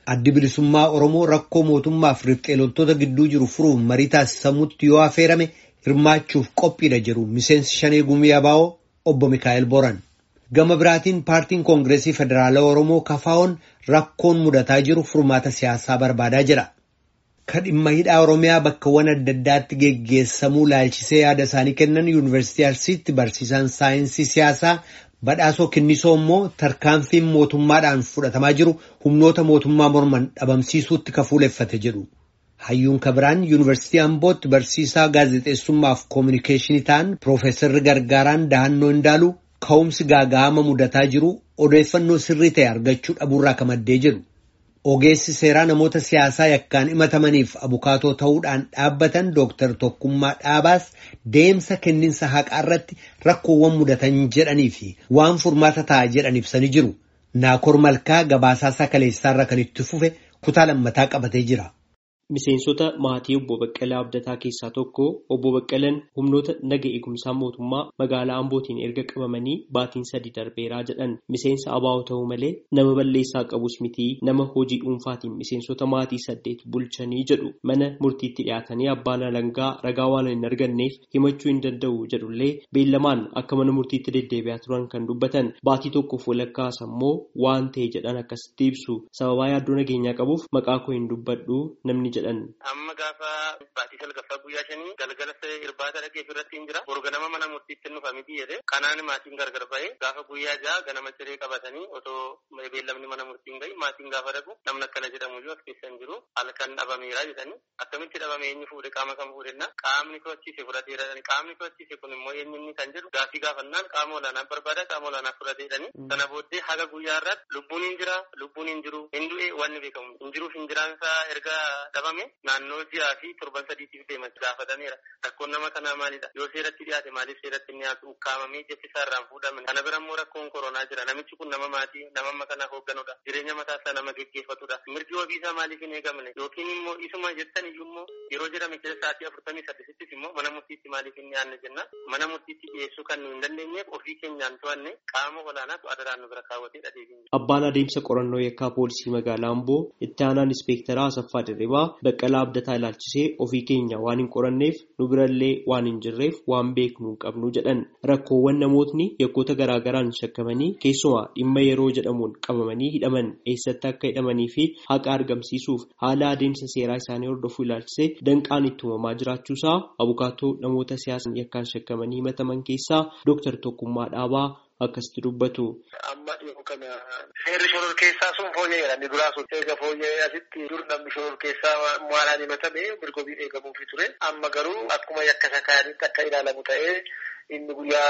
Addi bilisummaa Oromoo rakkoo mootummaaf riphxee loltoota gidduu jiru furuuf marii taasisamutti yoo affeerame hirmaachuuf qophiidha jedhu miseensi Shanee Gumii Abaa'oo obbo Mikaa'el Boran. Gama biraatiin paartiin Koongireesii Federaalaa Oromoo KFO'n rakkoon mudataa jiru furmaata siyaasaa barbaadaa jira. Kan dhimma hidhaa Oromiyaa bakkawwan adda addaatti geggeessamuu laalchisee yaada isaanii kennan Yuunivarsiitii Arsiitti barsiisaan saayinsii siyaasaa badhaasoo Kinnisoo immoo tarkaanfiin mootummaadhaan fudhatamaa jiru humnoota mootummaa morman dhabamsiisuutti kafuuleffate jedhu. Hayyuun kabiraan Yuunivarsiitii Ambootti barsiisaa gaazexeessummaaf koominikeeshinii ta'an Piroofeesarri Gargaaraan Dahannoo Indaaluu ka'umsi gaaga'ama mudataa jiru odeeffannoo sirrii ta'e argachuu dhabuurraa kamaddee jedhu. Ogeessi seeraa namoota siyaasaa yakkaan himatamaniif abukaatoo ta'uudhaan dhaabbatan Dooktar Tokkummaa Dhaabaas deemsa kenninsa haqaa irratti rakkoowwan mudatan jedhanii fi waan furmaata ta'a jedhan ibsanii jiru. Naakor Malkaa gabaasaa Sakaleessaarra kan itti fufe kutaa lammataa qabatee jira. Miseensota maatii obbo Baqqalaa Abdataa keessaa tokko obbo Baqqalaan humnoota naga eegumsaa mootummaa magaalaa Ambootiin erga qabamanii baatiin 3 darbeeraa jedhan. Miseensa ABO ta'uu malee nama balleessaa qabus miti nama hojii dhuunfaatiin miseensota maatii 8 bulchanii jedhu. Mana murtiitti dhiyaatanii abbaan alangaa ragaa waan hin arganneef himachuu hin danda'u jedhullee beellamaan akka mana murtiitti deddeebi'aa turan kan dubbatan. Baatii tokkoof walakkaas ammoo waan ta'e jedhan akkasitti ibsu. Sababaa yaaddoo nageenyaa qabuuf maqaa koo hin dubbadhu namni amma gaafa baatii salgaffaa guyyaa 5 galgala irbaata dhaqeef irratti hin jira ganama mana murtiitti nufa miti jedhe kanaan maatiin gargar ba'ee gaafa guyyaa 6 ganama ciree qabatanii otoo beellamni mana murtiin gahi maatiin gaafa dhaqu namni akkana jedhamu iyyuu as keessa hin jiru halkan dhabameera jedhanii akkamitti dhabame eenyu fuudhe qaama kam fuudhenna qaamni to'achiise fudhateera qaamni to'achiise kun immoo eenyunnii kan jedhu gaafii gaafannaan qaama olaanaa barbaada qaama olaanaa fudhateedhani sana booddee haga guyyaa irratti lubbuun hin jira lubbuun hin jiru hin du'e wanni beekamu hin jiruuf hin jiraansaa erga dhabame naannoo ji'aa fi torban 3tiif deeman gaafatameera rakkoon nama kanaa maalidha yoo seeratti dhiyaate maaliif seeratti inni dhiyaatu ukkaamamee jechisaa irraan fuudhaman kana bira immoo rakkoon koronaa jira namichi kun nama maatii nama amma kanaa hoogganudha jireenya mataasaa nama geggeeffatudha mirgi wabiisaa maaliif hin eegamne yookiin immoo isuma jettan iyyuu immoo yeroo jedhame keessa sa'aatii 48 immoo mana murtiitti maaliif hin dhiyaanne jenna mana murtiitti dhiyeessuu kan nu hin dandeenyeef ofii keenyaan to'anne qaama olaanaatu adaraan nu bira kaawwateedha deebiin. Abbaan adeemsa qorannoo yakkaa poolisii magaalaa Amboo itti aanaan inspektaraa Asaffaa Dirribaa Baqqalaa Abdataa ilaalchisee ofii keenya waan hin qoranneef nu birallee waan hin jirreef waan beeknu hin qabnu jedhan. Rakkoowwan namootni yakkoota garaagaraan shakkamanii keessumaa dhimma yeroo jedhamuun qabamanii hidhaman eessatti akka hidhamanii fi haqa argamsiisuuf haala adeemsa seeraa isaanii hordofuu ilaalchisee danqaan itti uumamaa jiraachuusaa abukaatoo namoota siyaasan yakkaan shakkamanii himataman keessaa Dooktar Tokkummaa Dhaabaa akkasitti dubbatu. Amma dhiyoo kana seerri shoror keessaa sun fooyya'eera inni duraa sun eega fooyya'ee asitti dur namni shoror keessaa maalaan himatame mirgobii eegamuufi ture amma garuu akkuma yakka sakaanitti akka ilaalamu ta'ee inni guyyaa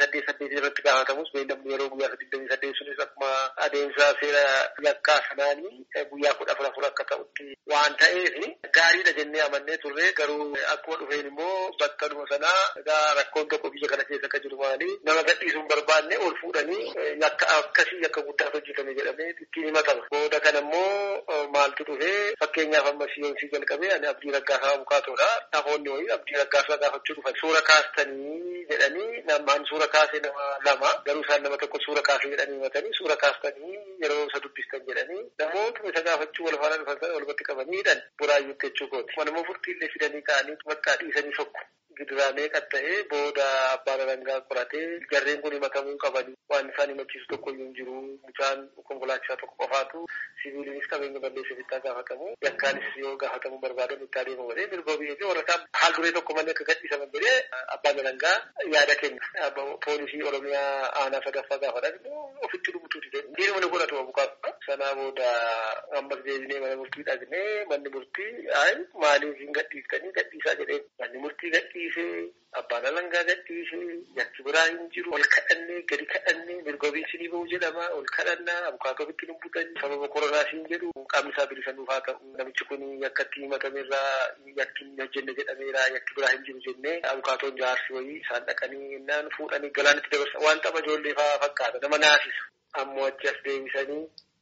28 irratti gaafatamus beellamni yeroo guyyaa 28 sunis akkuma adeemsa seera yakkaa sanaanii guyyaa 14 akka ta'utti waan ta'eef gaariidha jennee amannee turre garuu akkuma dhufeen immoo bakka dhuma sanaa egaa rakkoon tokko biyya kana keessa akka jiru maali nama gadhiisuun barbaanne ol fuudhanii yakka akkasii yakka guddaatu hojjetame jedhamee ittiin himatama. Booda kana immoo maaltu dhufee fakkeenyaaf amma siyoonsii jalqabee ani Abdii Raggaasaa abukaatoodha. Namoonni wayii Abdii Raggaasaa gaafachuu dhufan suura kaastanii jedhanii namaan suura kaasee nama lama garuu isaan nama tokko suura kaasee jedhanii himatanii suura kaastanii yeroo isa dubbistan jedhanii namoota isa gaafachuu wal faana dhufan sana walbatti qabanii hidhan buraayyuutti jechuu kooti. Manuma furtiillee fidanii ka'anii bakka dhiisanii sokku. Gidiraalee qatta'ee booda abbaan alangaa qoratee jarreen kun himatamuu qabanii waan isaan himachiisu tokko iyyuu hin jiru mucaan konkolaachisaa tokko qofaatu siviiliinis qabeenya balleessuuf itti gaafatamu yakkaanis yoo gaafatamuu barbaadan itti adeemu godhee mirgobii fi warra isaan haal duree tokko malee akka gadhiisaman godhee abbaan alangaa yaada kenna poolisii oromiyaa aanaa sadaffaa gaafatan ofitti dhumutuuti jedhu dhiiruma ni godhatu abukaatu sanaa booda ammas deebinee mana murtii dhaqnee manni murtii maaliif hin gadhiiftanii gadhiisaa jedhee manni murtii gadhiisee abbaan alangaa gadhiisee yakki biraa hin jiru ol kadhannee gadi kadhannee mirgobiin sinii ba'uu jedhama ol kadhannaa abukaatoo bitti lubbutanii sababa koronaa siin jedhu qaamni isaa bilisa nuuf haa ta'u namichi kun yakkatti himatameerraa yakki hin hojjenne jedhameera yakki biraa hin jiru jennee abukaatoon jaarsi wayii isaan dhaqanii innaan fuudhanii galaanitti dabarsa waan tapha ijoollee fa'aa fakkaata nama naasisa ammoo achi as deebisanii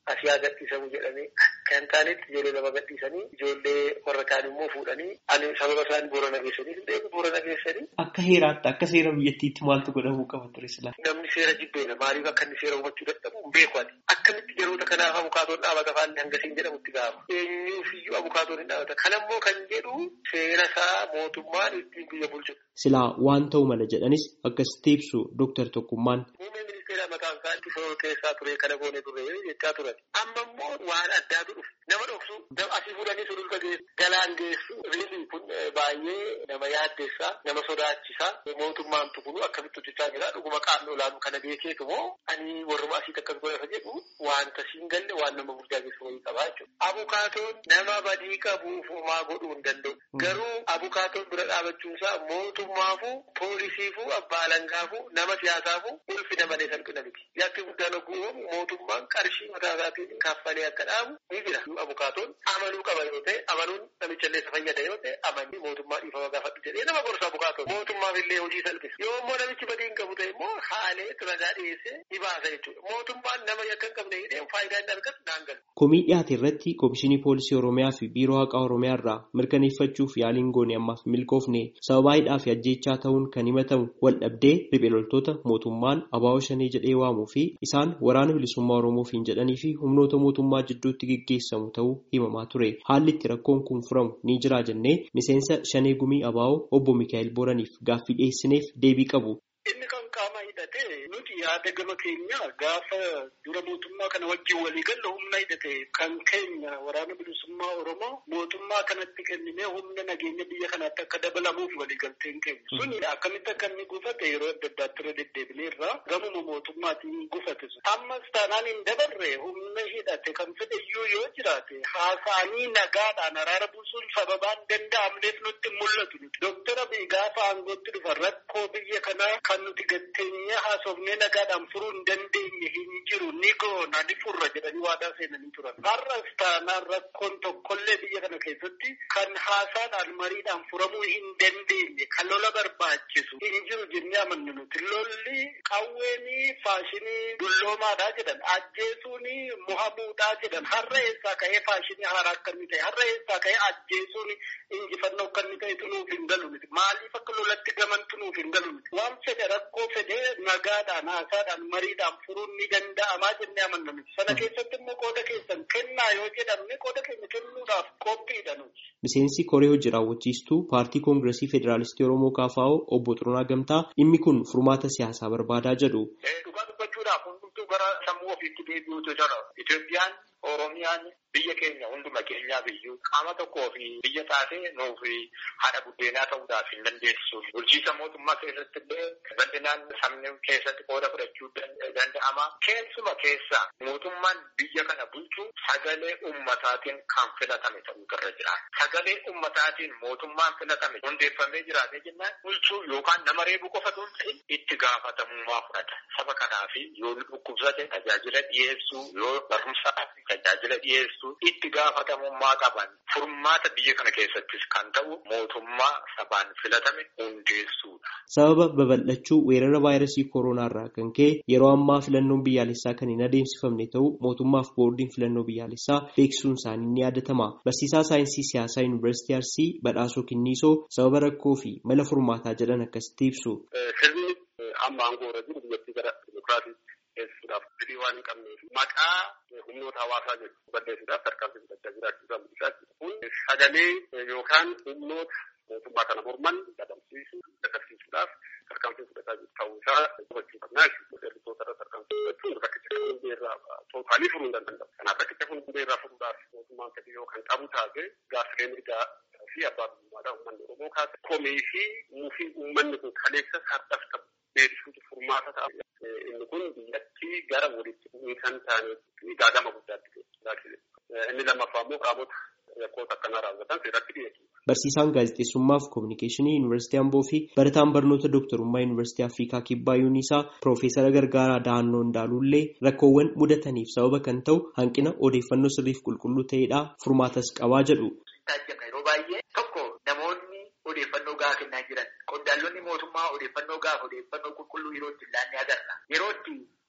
asii haa gadhiisamu jedhanii kan taanetti ijoollee lama gadhiisanii ijoollee warra kaan immoo fuudhanii ani sababa isaanii Boorana geessanii hin Boorana geessanii. Akka heeraatti akka seera biyyattiitti maaltu godhamuu qaba ture silaa? Namni seera jibbeena maaliif akka inni seera hubachuu dadhabu hin beeku ati. Akkamitti yeroota kanaaf abukaatoon dhaabata faanni hangasiin jedhamutti gaafa. Eenyuufiyyuu abukaatoon hin dhaabata. Kanammoo kan jedhu seera isaa mootummaan ittiin biyya bulchuudha. Silaa waan ta'u mala jedhanis akkasitti ibsu Dooktar Tokkummaan. Muummeen ministeera mataan isaa itti shoror keessaa ture kana goone ture jechaa turan. Amma immoo waan addaatu dhufe. Nama dhoksu asii fuudhanii sululka galaan geessu riilii kun baay'ee nama yaaddeessaa nama sodaachisaa mootummaan tukunu akkamitti hojjechaa jira dhuguma qaamni olaanu kana beekeetu moo ani warruma asitti akkas godhata jedhu wanta siin galle waan nama guddaa geessu wayii qabaa jechuudha. Abukaatoon nama badii qabuuf homaa godhuu hin danda'u. Garuu abukaatoon bira dhaabachuun isaa mootummaafuu poolisiifuu abbaa alangaafuu nama siyaasaafuu ulfina malee salphina miti. Yakki guddaan oguufamu mootummaan qarshii mataa isaatiin kaffalee akka dhaabu ni jira. Abukaatoon amanuu qaba yoo ta'e amanuun namicha illee isa fayyada yoo ta'e amanii mootummaa dhiifama gaafadhu jedhee nama gorsa abukaatoon mootummaaf illee hojii salphisa. Yoo immoo namichi badii hin qabu ta'e immoo haalee ragaa dhiyeessee ni baasa jechuudha. Mootummaan nama yakka hin qabne hidhee faayidaa hin argatu naan galu. Komii dhiyaate irratti Komishinii Poolisii Oromiyaa fi Biiroo Haqaa Oromiyaa irraa mirkaneeffachuuf yaaliin goone ammaaf milkoofne sababa hidhaa fi ajjeechaa ta'uun kan himatamu wal dhabdee riphee loltoota mootummaan Abaawoo Shanee jedhee waamuu fi isaan waraana bilisummaa Oromoofiin jedhanii fi humnoota mootummaa jidduutti gaggeessamu ta'uu himamaa ture. Haalli itti rakkoon kun furamu ni jira jennee miseensa Shanee Gumii Abaawoo obbo Mikaa'el Booraniif gaaffii dhiyeessineef deebii qabu. Inni kan qaama hidhate nuti yaada gama keenya gaafa dura mootummaa kana wajjin walii galle humna hidhate kan keenya waraana bilisummaa Oromoo mootummaa kanatti kennine humna nageenya biyya kanaatti akka dabalamuuf walii galteen keenya. Suni akkamitti akka inni gufate yeroo adda addaatti irra deddeebineerra gamuma mootummaatiin gufate sun. Ammas taanaan hin dabarre humna hidhate kan fedhayyuu yoo jiraate haasa'anii nagaadhaan araara buusuun sababaan danda'amneef nutti mul'atu. Doktara Abiy gaafa aangootti dhufa rakkoo biyya kanaa kan nuti gatteenye haasofnee nagaadhaan furuu hin dandeenye hin jiru ni goona ni furra jedhanii waadaa seenanii turan. Har'as taanaan rakkoon tokkollee biyya kana keessatti kan haasaadhaan mariidhaan furamuu hin dandeenye kan lola barbaachisu hin jiru jennee amannu nuti. Lolli qawweenii faashinii dulloomaadhaa jedhan ajjeesuuni muhamuudhaa jedhan har'a eessaa ka'ee faashinii haaraa akka inni ta'e har'a eessaa ka'ee ajjeesuuni injifannoo akka inni ta'e tunuuf hin galu miti. Maaliif akka lolatti gaman tunuuf hin galu miti. Waan fedhe rakkoo fedhee nagaadhaan haasaadhaan mariidhaan furuun ni danda'amaa jennee amanna miti. Sana keessatti immoo qooda keessan kennaa yoo jedhamne qooda keenya kennuudhaaf qophiidha nuti. Miseensi Koree hojii raawwachiistuu Paartii Koongireesii Federaalistii Oromoo KFO obbo Xuruunaa Gamtaa dhimmi kun furmaata siyaasaa barbaadaa jedhu. Dhugaa dubbachuudhaaf hundumtuu gara sammuu ofiitti deebi'uutu jira. Itoophiyaan Oromiyaan biyya keenya hunduma keenyaa biyyuu qaama tokkoo fi biyya taatee nuufi haadha buddeenaa ta'uudhaaf hin dandeessu. Bulchiisa mootummaa keessatti illee bal'inaan sabni keessatti qooda fudhachuu danda'ama. Keessuma keessa mootummaan biyya kana bulchu sagalee ummataatiin kan filatame ta'uu irra jira. Sagalee ummataatiin mootummaan filatame hundeeffamee jiraatee jennaan bulchuu yookaan nama reebuu qofa osoo hin ta'in itti gaafatamummaa fudhata. Saba kanaaf yoo dhukkubsate tajaajila dhiyeessuu yoo barumsa tajaajila dhiyeessuu itti gaafatamummaa qaban furmaata biyya kana keessattis kan ta'u mootummaa sabaan filatame hundeessuudha. Sababa babal'achuu weerara vaayirasii kooroonaa irraa kan ka'e yeroo ammaa filannoon biyyaalessaa kan hin adeemsifamne ta'u mootummaaf boordiin filannoo biyyaalessaa beeksisuun isaanii ni yaadatama. Barsiisaa saayinsii siyaasaa Yuunivarsiitii Arsii Badhaasoo Kinniisoo sababa rakkoo fi mala furmaataa jedhan akkasitti ibsu. Sirni amma aangoo irra jiru biyyattii gara dimokiraasii geessuudhaaf fedhii waan hin qabneef maqaa humnoota hawaasaa jedhu balleessuudhaaf tarkaanfii fudhachaa jiraachuu mul'isaa jira. Kun sagalee yookaan humnoota mootummaa kana morman dadhabsiisuudhaaf tarkaanfii fudhachaa jiru ta'uu isaa hubachuu qabnaa jechuudha. Ergitoota irra tarkaanfii fudhachuun rakkicha hundeerraa tootaalii furuu hin danda'amu. Kanaaf rakkicha hundeerraa furuudhaaf mootummaan fedhii yoo kan qabu taate gaaffilee mirgaa fi abbaa biyyummaadhaa uummanni Oromoo kaasa komii fi muufii uummanni kun kaleessa har'as qabu deebisuutu furmaata ta'a. Inni kun biyyattii gara walitti bu'iinsa hin taanetti gaagama guddaatti geessisa. Inni lammaffaa immoo qaamota yakkoota akkanaa raawwatan seeratti dhiyeessu. Barsiisaan gaazexeessummaa fi koominikeeshinii Yuunivarsiitii Amboo fi barataan barnoota dooktarummaa Yuunivarsiitii Afrikaa Kibbaa Yuunisaa Piroofeesara Gargaaraa Dahannoo Ndaaluullee rakkoowwan mudataniif sababa kan ta'u hanqina odeeffannoo sirriif qulqulluu ta'edha furmaatas qabaa jedhu. Yeroo baay'ee tokko namoonni odeeffannoo gahaa kennaa jiran qondaaltonni mootummaa odeeffannoo qulqulluu yeroo itti ilaannee agarra. Yeroo itti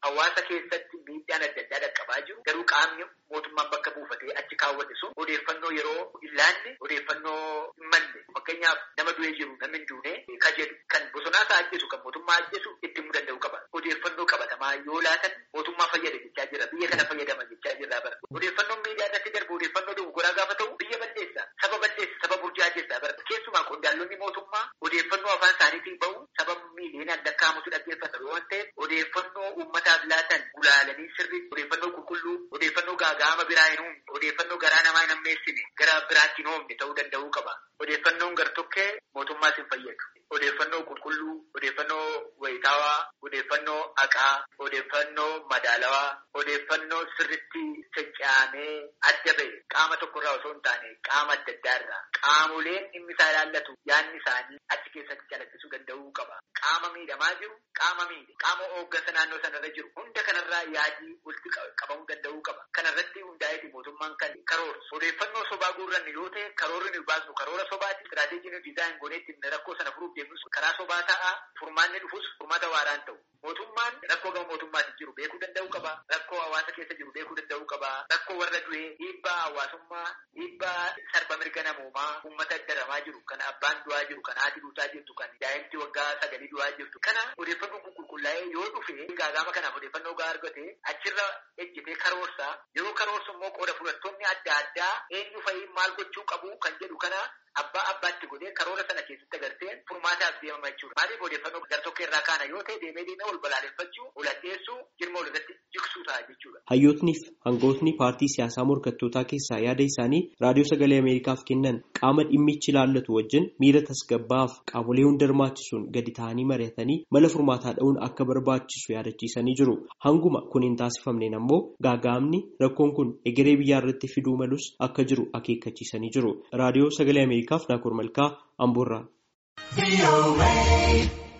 hawaasa keessatti miidhaan adda addaa dhaqqabaa jiru. Garuu qaamni mootummaan bakka buufatee achi kaawwate sun odeeffannoo yeroo ilaanne odeeffannoo hin malle. Fakkeenyaaf nama du'ee jiru namni hin duune ka jedhu kan bosonaas ajjeesu kan mootummaa ajjeesu itti himuu danda'u qaba. Odeeffannoo qabatamaa yoo laatan mootummaa fayyada jechaa jira. Biyya kana fayyadama jechaa jirra bara. Odeeffannoon miidiyaa irratti darbu odeeffannoo dogogoraa gaafa ta'u biyya balleessa. Saba balleessa. Saba burjaajessaa bara. Keessumaa qondaaltonni mootummaa odeeffannoo afaan isaaniitiin bahu saba miiliyoonaan lakkaa'amutu dhaggeeffata waan ta'eef odeeffannoo uummataaf laatan gulaalanii sirrii odeeffannoo qulqulluu odeeffannoo gaaga'ama biraa hin uumne odeeffannoo garaa namaa hin ammeessine gara biraatti hin oomne ta'uu danda'uu qaba. Odeeffannoon gartokkee mootummaas hin fayyadu. Odeeffannoo qulqulluu, odeeffannoo wayitaawaa, odeeffannoo haqaa, odeeffannoo madaalawaa, odeeffannoo sirritti cacca'amee adda ba'e qaama tokkorraa osoo hin taane qaama adda addaarraa qaamoleen dhimmi isaa ilaallatu yaadni isaanii achi keessatti calaqqisuu danda'uu qaba. Qaama miidhamaa jiru, qaama miidhe, qaama hooggansa naannoo sanarra jiru hunda kanarraa yaadii walitti qabamuu danda'uu qaba. Kanarratti hundaa'eeti mootummaan kan karoorsu. Odeeffannoo sobaa guurranne yoo ta'e karoorri nu baasnu karoora sobaati. Istiraateejiin diizaayin gooneetti rakkoo sana furuuf deemus karaa sobaa ta'a. Furmaanni dhufus furmaata waaraan ta'u. Mootummaan rakkoo gama mootummaatti jiru beekuu danda'uu qaba. Rakkoo hawaasa keessa jiru beekuu danda'uu qaba. Rakkoo warra du'ee dhiibbaa hawaasummaa, dhiibbaa sarba mirga namoomaa, uummata daramaa jiru, kan abbaan du'aa jiru, kan haati duutaa jirtu, kan daa'imti waggaa 9 du'aa jirtu. Kana odeeffannoo qulqullaa'ee yoo dhufe gaagama kanaaf odeeffannoo gahaa argate achirra ejjitee karoorsaa. Yeroo karoorsu immoo qooda fudhattoonni adda addaa eenyu fa'i maal gochuu qabu kan jedhu kana abbaa abbaatti godhee karoora sana keessatti agartee furmaataaf deemama jechuudha. Maaliif odeeffannoo gartokkee irraa kaana yoo ta'e deemee ol balaaleffachuu, ol addeessuu, jirma ol irratti jigsuu ta'a jechuudha. Hayyootniif hangootni paartii siyaasaa morkattootaa keessaa yaada isaanii raadiyoo sagalee Ameerikaaf kennan qaama dhimmichi ilaallatu wajjin miira tasgabbaa'aaf qaamolee hunda hirmaachisuun gadi ta'anii mari'atanii mala furmaataa dha'uun akka barbaachisu yaadachiisanii jiru. Hanguma kun hin taasifamneen ammoo gaaga'amni rakkoon kun egeree biyyaa irratti fiduu malus akka jiru akeekkachiisanii jiru. Raadiyoo sagalee Ameerikaaf Naakoor Malkaa Amboorraa.